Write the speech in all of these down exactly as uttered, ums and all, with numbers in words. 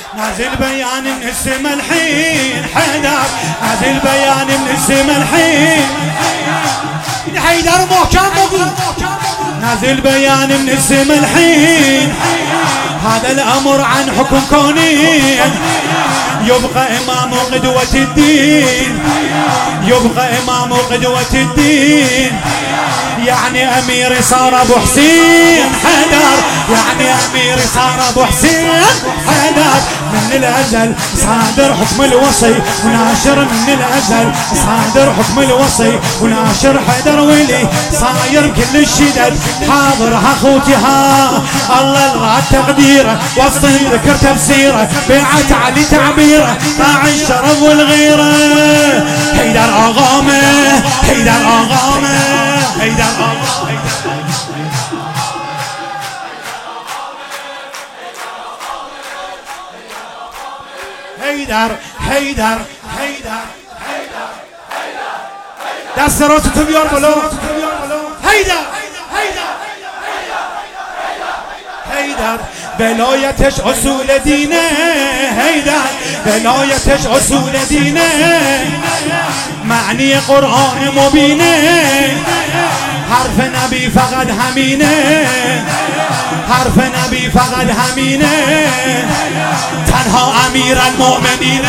نازل بيان من السما الحين حيدر، نازل بيان من السما الحين حيدر محكم بقول، نازل بيان من السما الحين هذا الأمر عن حكم كوني، يبقى إمام قدوة الدين، يبقى إمام قدوة الدين، يعني أميري صار أبو حسين حيدر، يعني أميري صار أبو حسين حيدر، من الأزل صادر حكم الوصي وناشر، من الأزل صادر حكم الوصي وناشر، حيدر ولي صاير بكل الشدد، حاضرها أخوتي ها الله الغى تقديره، وسط ذكر تفسيره، بيعت علي تعبيره، طاع الشرف والغيره، حيدر أغامه، حيدر أغامه، حيدر أغامه، حيدر حيدر حيدر حيدر دست راستو بیار بالا، حیدر حیدر حیدر ولایتش اصول دینه، حیدر ولایتش اصول دینه، معنی قرآن مبینه، حرف نبی فقط همینه، حرف نبی فقط همینه، تنها امیر المؤمنین،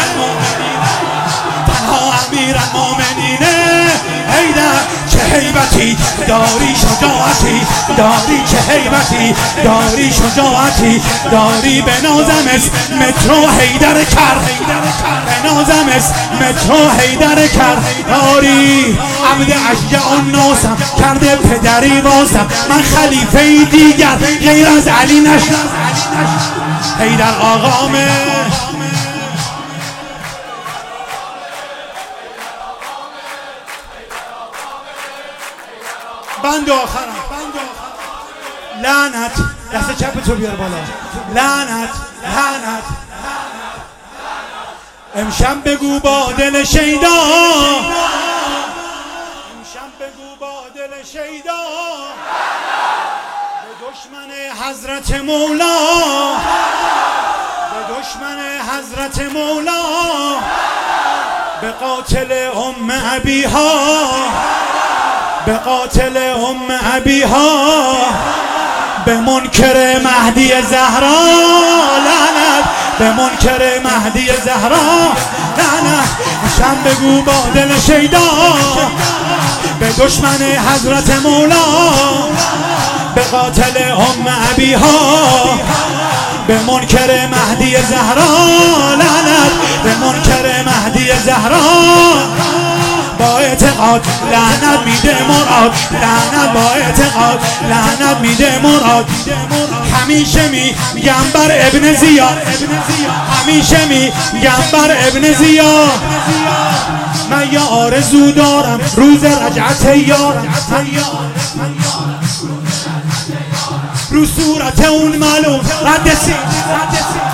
تنها امیر المؤمنین، حیدر چه هیبتی داری، شجاعتی داری، چه هیبتی داری، شجاعتی داری، به نازم اسم مترو حیدر کر، به نازم اسم مترو حیدر کر داری، عبد اشجع الناسم کرده پدری واسم، من خلیفه دیگر غیر از علی نشنم، حیدر آقامه، بند آخرم، لعنت دست چپ تو بیار بالا، لعنت لعنت امشب بگو با دل شیدا، امشب بگو با دل شیدا، به دشمن حضرت مولا، به دشمن حضرت مولا، به قاتل ام ابیها، به قاتل ام ابیها، به منکر مهدی زهرا لعنت، به منکر مهدی زهرا لعنت، شم بگو با دل شیدا، به دشمن حضرت مولا، به قاتل ام ابیها، به منکر مهدی زهرا لعنت، به منکر مهدی زهرا، با اعتقاد لعنت میده مراد، لعنت با اعتقاد لعنت میده مراد، همیشه میگم بر ابن زیاد، همیشه میگم بر ابن زیاد، من یه آرزو دارم روز رجعت یارم، رو صورت اون معلوم رد سی